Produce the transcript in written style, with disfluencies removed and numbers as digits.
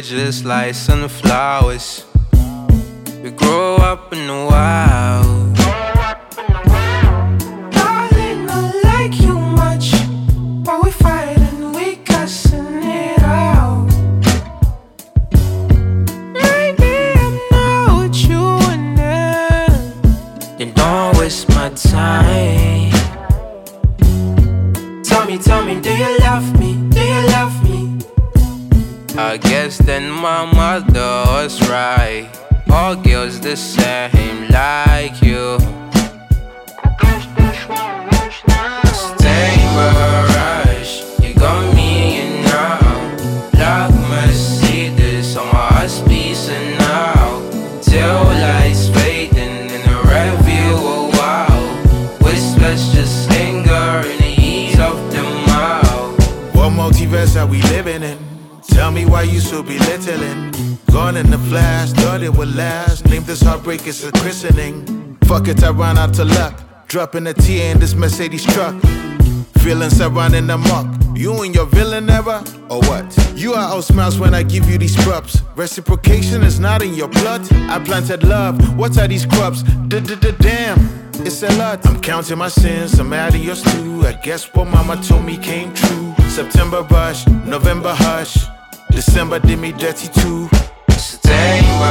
we're just like sunflowers. We grow up in the wild. Darling, I like you much, but we fight and we cussing it out. Maybe I'm not with you and then don't waste my time. Tell me, do you love me? Do you love me? I guess then my mother was right. All girls the same like you. Stay rush, you got me in now. Black Mercedes on my heart's beating now. Till lights fading in the rearview, oh wow. Whispers just linger in the heat of the mouth. What multiverse are we living in? Tell me why you so belittling. Gone in the flash, thought it would last. Named this heartbreak, it's a christening. Fuck it, I ran out to luck. Dropping a tear in this Mercedes truck. Feelings are running amok. You and your villain ever? Or what? You are out smiles when I give you these props. Reciprocation is not in your blood. I planted love, what are these crops? Damn, it's a lot. I'm counting my sins, I'm adding yours too. I guess what mama told me came true. September rush, November hush. December did me dirty too. Stay